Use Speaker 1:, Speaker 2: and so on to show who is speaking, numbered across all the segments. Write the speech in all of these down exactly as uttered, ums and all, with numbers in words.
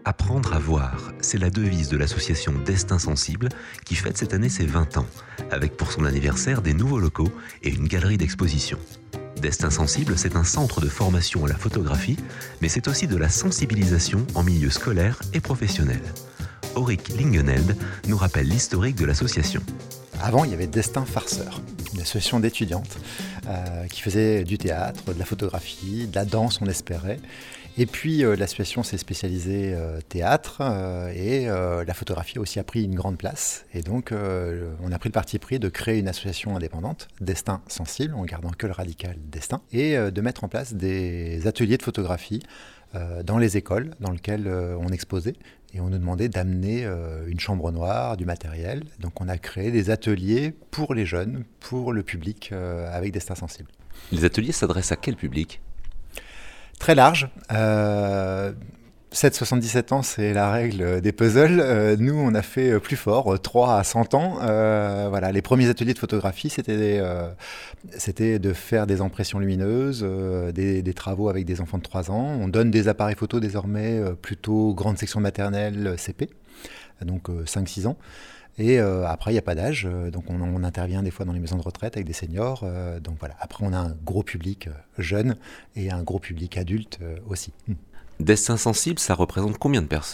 Speaker 1: Apprendre à voir, c'est la devise de l'association Destin Sensible qui fête cette année ses vingt ans, avec pour son anniversaire des nouveaux locaux et une galerie d'exposition. Destin Sensible, c'est un centre de formation à la photographie, mais c'est aussi de la sensibilisation en milieu scolaire et professionnel. Auric Lingeneld nous rappelle l'historique de l'association.
Speaker 2: Avant, il y avait Destin Farceur, une association d'étudiantes euh, qui faisait du théâtre, de la photographie, de la danse, on espérait. Et puis euh, l'association s'est spécialisée euh, théâtre euh, et euh, la photographie a aussi a pris une grande place. Et donc euh, on a pris le parti pris de créer une association indépendante, Destin Sensible, en gardant que le radical Destin, et euh, de mettre en place des ateliers de photographie euh, dans les écoles dans lesquelles euh, on exposait. Et on nous demandait d'amener euh, une chambre noire, du matériel. Donc on a créé des ateliers pour les jeunes, pour le public euh, avec Destin Sensible.
Speaker 1: Les ateliers s'adressent à quel public ?
Speaker 2: Très large. Euh, sept virgule soixante-dix-sept ans, c'est la règle des puzzles. Euh, nous, on a fait plus fort, trois à cent ans. Euh, voilà, les premiers ateliers de photographie, c'était, euh, c'était de faire des impressions lumineuses, euh, des, des travaux avec des enfants de trois ans. On donne des appareils photo désormais euh, plutôt grande section maternelle C P, donc euh, cinq six ans. Et euh, après, il n'y a pas d'âge, euh, donc on, on intervient des fois dans les maisons de retraite avec des seniors. Euh, donc voilà. Après, on a un gros public euh, jeune et un gros public adulte euh, aussi.
Speaker 1: Destin Sensible, ça représente combien de personnes ?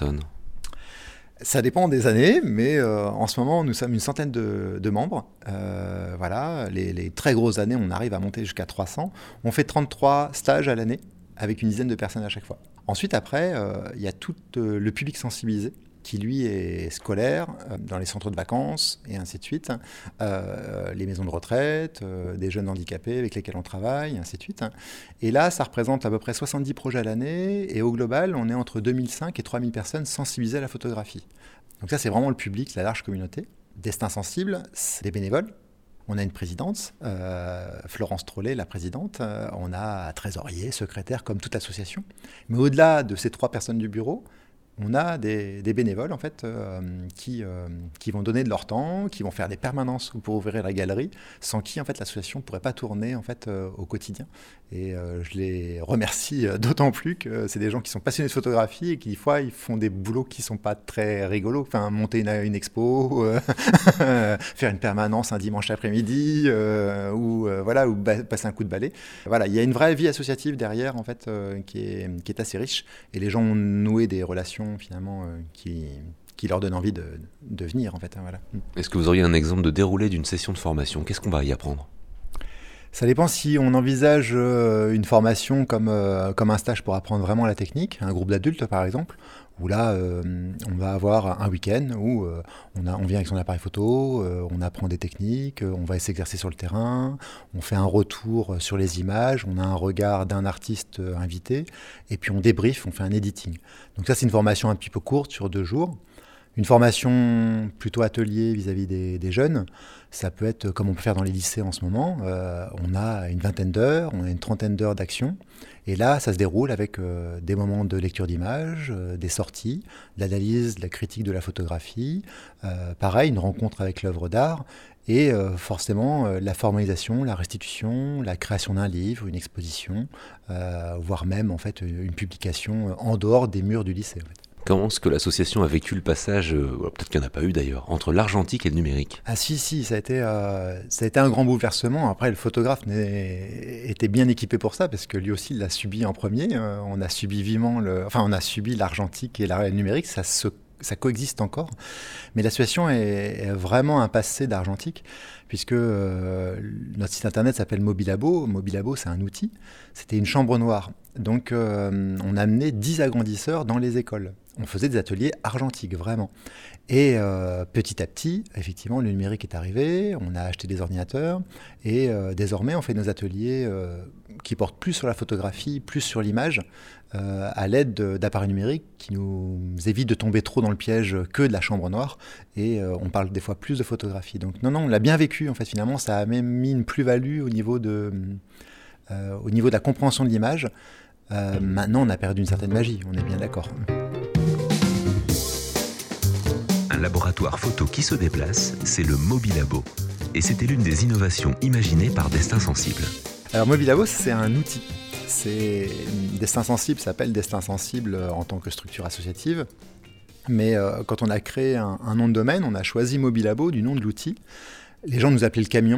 Speaker 2: Ça dépend des années, mais euh, en ce moment, nous sommes une centaine de, de membres. Euh, voilà. Les, les très grosses années, on arrive à monter jusqu'à trois cents. On fait trente-trois stages à l'année avec une dizaine de personnes à chaque fois. Ensuite, après, il euh, y a tout euh, le public sensibilisé, qui lui est scolaire, euh, dans les centres de vacances et ainsi de suite, euh, les maisons de retraite, euh, des jeunes handicapés avec lesquels on travaille, et ainsi de suite. Et là, ça représente à peu près soixante-dix projets à l'année, et au global, on est entre deux mille cinq et trois mille personnes sensibilisées à la photographie. Donc ça, c'est vraiment le public, la large communauté. Destin Sensible, c'est des bénévoles. On a une présidente, euh, Florence Trollet, la présidente. Euh, on a un trésorier, secrétaire, comme toute association. Mais au-delà de ces trois personnes du bureau, on a des, des bénévoles en fait, euh, qui, euh, qui vont donner de leur temps, qui vont faire des permanences pour ouvrir la galerie, sans qui en fait, l'association ne pourrait pas tourner en fait, euh, au quotidien. Et euh, je les remercie euh, d'autant plus que c'est des gens qui sont passionnés de photographie et qui des fois ils font des boulots qui ne sont pas très rigolos. Enfin, monter une, une expo, euh, faire une permanence un dimanche après-midi, euh, ou, euh, voilà, ou ba- passer un coup de balai. Voilà, il y a une vraie vie associative derrière en fait, euh, qui, est, qui est assez riche. Et les gens ont noué des relations finalement euh, qui, qui leur donne envie de, de venir en fait. Hein, voilà.
Speaker 1: Est-ce que vous auriez un exemple de déroulé d'une session de formation ? Qu'est-ce qu'on va y apprendre ?
Speaker 2: Ça dépend si on envisage euh, une formation comme, euh, comme un stage pour apprendre vraiment la technique, un groupe d'adultes par exemple, où là euh, on va avoir un week-end où euh, on, a, on vient avec son appareil photo, euh, on apprend des techniques, euh, on va s'exercer sur le terrain, on fait un retour sur les images, on a un regard d'un artiste euh, invité, et puis on débrief, on fait un editing. Donc ça c'est une formation un petit peu courte sur deux jours. Une formation plutôt atelier vis-à-vis des, des jeunes, ça peut être comme on peut faire dans les lycées en ce moment. Euh, on a une vingtaine d'heures, on a une trentaine d'heures d'action. Et là, ça se déroule avec euh, des moments de lecture d'images, euh, des sorties, de l'analyse, de la critique de la photographie. Euh, pareil, une rencontre avec l'œuvre d'art. Et euh, forcément, euh, la formalisation, la restitution, la création d'un livre, une exposition, euh, voire même en fait, une publication en dehors des murs du lycée. En fait.
Speaker 1: Comment est-ce que l'association a vécu le passage, euh, peut-être qu'il n'y en a pas eu d'ailleurs, entre l'argentique et le numérique ?
Speaker 2: Ah si, si, ça a été, euh, ça a été un grand bouleversement. Après, le photographe n'est, était bien équipé pour ça, parce que lui aussi, il l'a subi en premier. Euh, on a subi vivement, le, enfin, on a subi l'argentique et le numérique, ça se ça coexiste encore. Mais l'association est, est vraiment un passé d'argentique, puisque euh, notre site internet s'appelle Mobilabo. Mobilabo, c'est un outil. C'était une chambre noire. Donc, euh, on amenait dix agrandisseurs dans les écoles. On faisait des ateliers argentiques, vraiment. Et euh, petit à petit, effectivement, le numérique est arrivé, on a acheté des ordinateurs, et euh, désormais, on fait nos ateliers euh, qui portent plus sur la photographie, plus sur l'image, euh, à l'aide de, d'appareils numériques qui nous évitent de tomber trop dans le piège que de la chambre noire, et euh, on parle des fois plus de photographie. Donc non, non, on l'a bien vécu, en fait, finalement, ça a même mis une plus-value au niveau de, euh, au niveau de la compréhension de l'image. Euh, maintenant, on a perdu une certaine magie, on est bien d'accord.
Speaker 1: Un laboratoire photo qui se déplace, c'est le Mobilabo. Et c'était l'une des innovations imaginées par Destin Sensible.
Speaker 2: Alors Mobilabo, c'est un outil. C'est, Destin Sensible s'appelle Destin Sensible en tant que structure associative. Mais euh, quand on a créé un, un nom de domaine, on a choisi Mobilabo du nom de l'outil. Les gens nous appelaient le camion.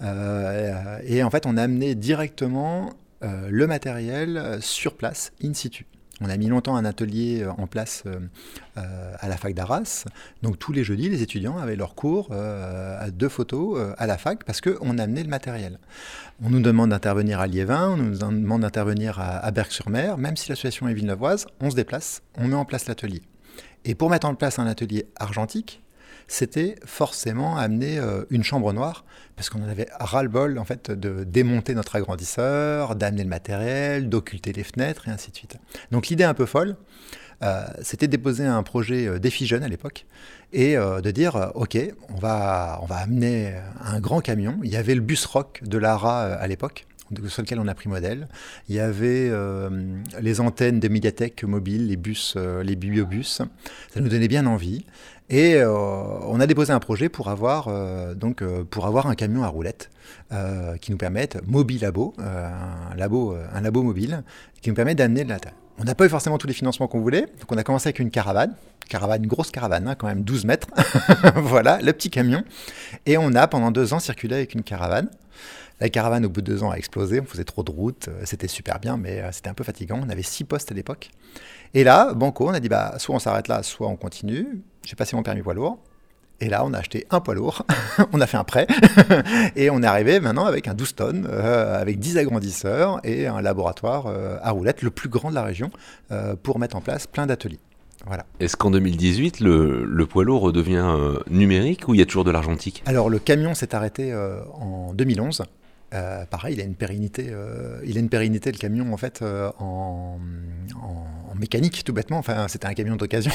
Speaker 2: Euh, et en fait, on a amené directement euh, le matériel sur place, in situ. On a mis longtemps un atelier en place euh, euh, à la fac d'Arras. Donc tous les jeudis, les étudiants avaient leur cours euh, de photos euh, à la fac parce qu'on amenait le matériel. On nous demande d'intervenir à Liévin, on nous demande d'intervenir à, à Berck-sur-Mer. Même si l'association est villeneuvoise, on se déplace, on met en place l'atelier. Et pour mettre en place un atelier argentique, c'était forcément amener euh, une chambre noire, parce qu'on en avait ras-le-bol en fait, de démonter notre agrandisseur, d'amener le matériel, d'occulter les fenêtres, et ainsi de suite. Donc l'idée un peu folle, euh, c'était de déposer un projet euh, Défi Jeune à l'époque, et euh, de dire, euh, ok, on va, on va amener un grand camion. Il y avait le bus rock de l'A R A euh, à l'époque, sur lequel on a pris modèle. Il y avait euh, les antennes des médiathèques mobiles, les bus, euh, les bibliobus. Ça nous donnait bien envie. Et euh, on a déposé un projet pour avoir, euh, donc, euh, pour avoir un camion à roulettes euh, qui nous permette, Mobilabo, euh, un, labo, un labo mobile, qui nous permet d'amener de la taille. On n'a pas eu forcément tous les financements qu'on voulait, donc on a commencé avec une caravane, caravane une grosse caravane, hein, quand même douze mètres, voilà, le petit camion. Et on a pendant deux ans circulé avec une caravane. La caravane, au bout de deux ans, a explosé. On faisait trop de routes. C'était super bien, mais c'était un peu fatigant. On avait six postes à l'époque. Et là, banco, on a dit, bah, soit on s'arrête là, soit on continue. J'ai passé mon permis poids lourd. Et là, on a acheté un poids lourd. On a fait un prêt. Et on est arrivé maintenant avec un douze tonnes, euh, avec dix agrandisseurs et un laboratoire euh, à roulettes, le plus grand de la région, euh, pour mettre en place plein d'ateliers. Voilà.
Speaker 1: Est-ce qu'en deux mille dix-huit, le, le poids lourd redevient euh, numérique ou il y a toujours de l'argentique ?
Speaker 2: Alors, le camion s'est arrêté euh, en deux mille onze. Euh, pareil, il a une pérennité, euh, il a une pérennité le camion en fait euh, en, en, en mécanique tout bêtement. Enfin, c'était un camion d'occasion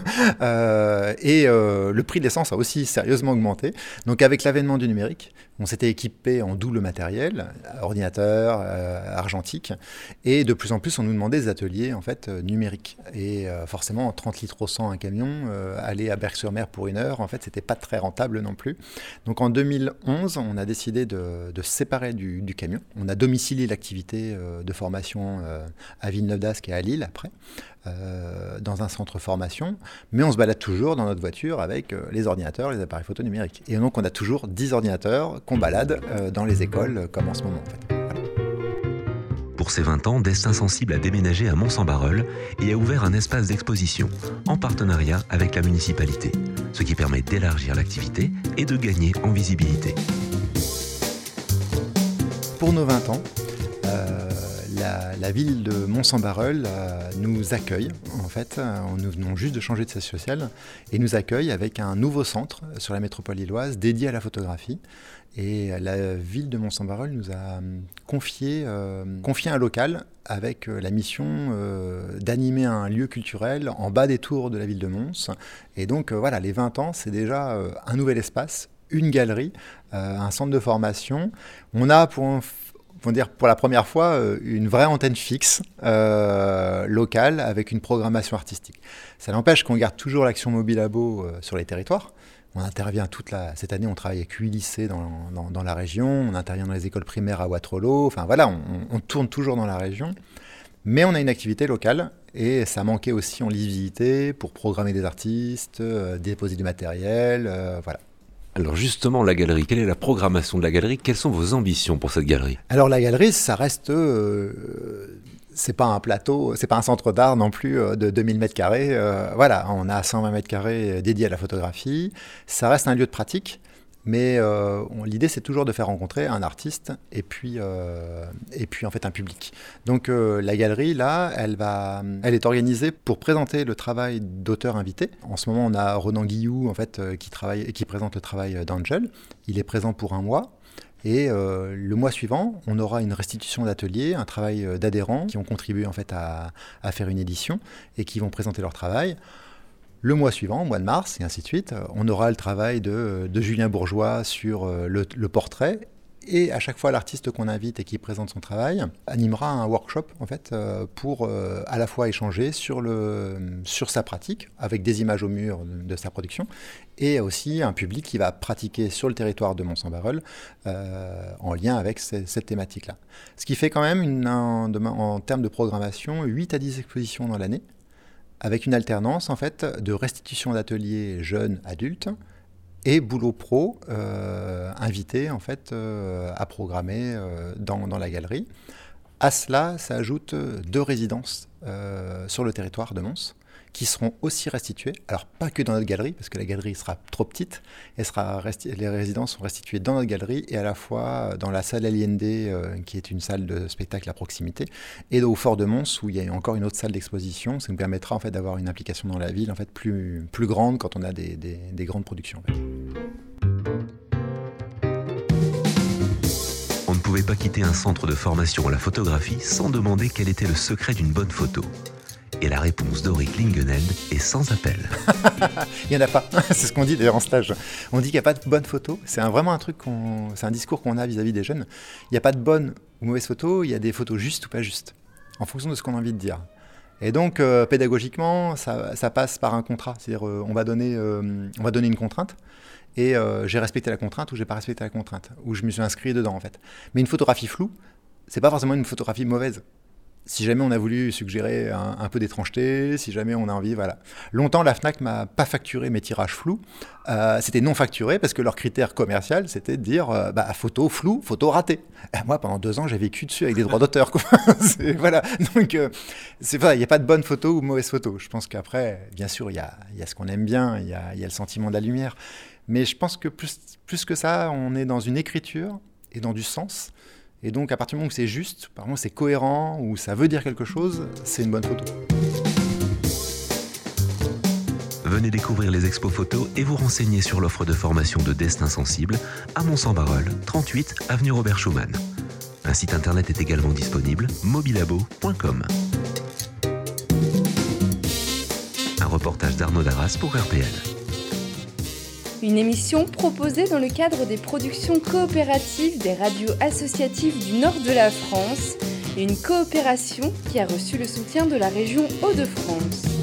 Speaker 2: euh, et euh, le prix de l'essence a aussi sérieusement augmenté. Donc, avec l'avènement du numérique, on s'était équipé en double matériel, ordinateur, euh, argentique, et de plus en plus, on nous demandait des ateliers en fait euh, numériques. Et euh, forcément, trente litres au cent un camion, euh, aller à Berck-sur-Mer pour une heure, en fait, c'était pas très rentable non plus. Donc, en deux mille onze, on a décidé de, de séparer Du, du camion. On a domicilié l'activité euh, de formation euh, à Villeneuve-d'Ascq et à Lille après, euh, dans un centre formation, mais on se balade toujours dans notre voiture avec euh, les ordinateurs, les appareils photo numériques. Et donc on a toujours dix ordinateurs qu'on balade euh, dans les écoles, euh, comme en ce moment en fait. Voilà.
Speaker 1: Pour ses vingt ans, Destin Sensible a déménagé à Mons-en-Barœul et a ouvert un espace d'exposition en partenariat avec la municipalité, ce qui permet d'élargir l'activité et de gagner en visibilité.
Speaker 2: Pour nos vingt ans, euh, la, la ville de Mons-en-Barœul euh, nous accueille. En fait, euh, nous venons juste de changer de siège social et nous accueille avec un nouveau centre sur la métropole lilloise dédié à la photographie. Et la ville de Mons-en-Barœul nous a confié, euh, confié un local avec euh, la mission euh, d'animer un lieu culturel en bas des tours de la ville de Mons. Et donc euh, voilà, les vingt ans, c'est déjà euh, un nouvel espace, une galerie, euh, un centre de formation. On a pour, pour, dire, pour la première fois euh, une vraie antenne fixe euh, locale avec une programmation artistique. Ça n'empêche qu'on garde toujours l'action Mobilabo euh, sur les territoires. On intervient toute la... Cette année, on travaille avec huit lycées dans, dans, dans la région. On intervient dans les écoles primaires à Waterloo. Enfin voilà, on, on tourne toujours dans la région. Mais on a une activité locale et ça manquait aussi en lisibilité pour programmer des artistes, euh, déposer du matériel, euh, voilà.
Speaker 1: Alors justement, la galerie, quelle est la programmation de la galerie ? Quelles sont vos ambitions pour cette galerie ?
Speaker 2: Alors la galerie, ça reste... Euh, c'est pas un plateau, c'est pas un centre d'art non plus euh, de deux mille mètres carrés. Euh, voilà, on a cent vingt mètres carrés dédiés à la photographie. Ça reste un lieu de pratique, mais euh, on, l'idée, c'est toujours de faire rencontrer un artiste et puis, euh, et puis en fait un public. Donc euh, la galerie, là, elle, va, elle est organisée pour présenter le travail d'auteurs invités. En ce moment, on a Ronan Guillou en fait, euh, qui, travaille, qui présente le travail d'Angel. Il est présent pour un mois. Et euh, le mois suivant, on aura une restitution d'ateliers, un travail d'adhérents qui ont contribué en fait à, à faire une édition et qui vont présenter leur travail. Le mois suivant, au mois de mars, et ainsi de suite, on aura le travail de, de Julien Bourgeois sur le, le portrait Et à chaque fois, l'artiste qu'on invite et qui présente son travail animera un workshop en fait, euh, pour euh, à la fois échanger sur, le, sur sa pratique, avec des images au mur de, de sa production, et aussi un public qui va pratiquer sur le territoire de Mons-en-Barœul euh, en lien avec ces, cette thématique-là. Ce qui fait quand même, une, un, en termes de programmation, huit à dix expositions dans l'année, avec une alternance en fait, de restitution d'ateliers jeunes adultes, et boulot pro euh, invité en fait euh, à programmer euh, dans, dans la galerie. À cela s'ajoutent deux résidences euh, sur le territoire de Mons qui seront aussi restituées, alors pas que dans notre galerie parce que la galerie sera trop petite, elle sera resti- les résidences sont restituées dans notre galerie et à la fois dans la salle Allende euh, qui est une salle de spectacle à proximité et au Fort de Mons où il y a encore une autre salle d'exposition. Ça nous permettra en fait d'avoir une implication dans la ville en fait plus, plus grande quand on a des, des, des grandes productions. En fait.
Speaker 1: On ne pouvait pas quitter un centre de formation à la photographie sans demander quel était le secret d'une bonne photo. Et la réponse d'Auric Lingeneld est sans appel.
Speaker 2: Il n'y en a pas, c'est ce qu'on dit d'ailleurs en stage. On dit qu'il n'y a pas de bonne photo, c'est un, vraiment un truc, qu'on, c'est un discours qu'on a vis-à-vis des jeunes. Il n'y a pas de bonne ou mauvaise photo, il y a des photos justes ou pas justes, en fonction de ce qu'on a envie de dire. Et donc euh, pédagogiquement, ça, ça passe par un contrat, c'est-à-dire euh, on, va donner, euh, on va donner une contrainte, et euh, j'ai respecté la contrainte ou j'ai pas respecté la contrainte, ou je me suis inscrit dedans en fait. Mais une photographie floue, c'est pas forcément une photographie mauvaise. Si jamais on a voulu suggérer un, un peu d'étrangeté, si jamais on a envie, voilà. Longtemps, la Fnac m'a pas facturé mes tirages flous. Euh, c'était non facturé parce que leur critère commercial, c'était de dire euh, bah, photo floue, photo ratée. Et moi, pendant deux ans, j'ai vécu dessus avec des droits d'auteur. Quoi. c'est, voilà. Donc, euh, c'est pas, il n'y a pas de bonne photo ou mauvaise photo. Je pense qu'après, bien sûr, il y a, y a ce qu'on aime bien, il y a, y a le sentiment de la lumière. Mais je pense que plus, plus que ça, on est dans une écriture et dans du sens. Et donc, à partir du moment où c'est juste, par exemple, c'est cohérent, ou ça veut dire quelque chose, c'est une bonne photo.
Speaker 1: Venez découvrir les expos photos et vous renseigner sur l'offre de formation de Destin Sensible à Mons-en-Barœul, trente-huit avenue Robert Schumann. Un site internet est également disponible, mobilabo point com. Un reportage d'Arnaud Darras pour R P L.
Speaker 3: Une émission proposée dans le cadre des productions coopératives des radios associatives du nord de la France et une coopération qui a reçu le soutien de la région Hauts-de-France.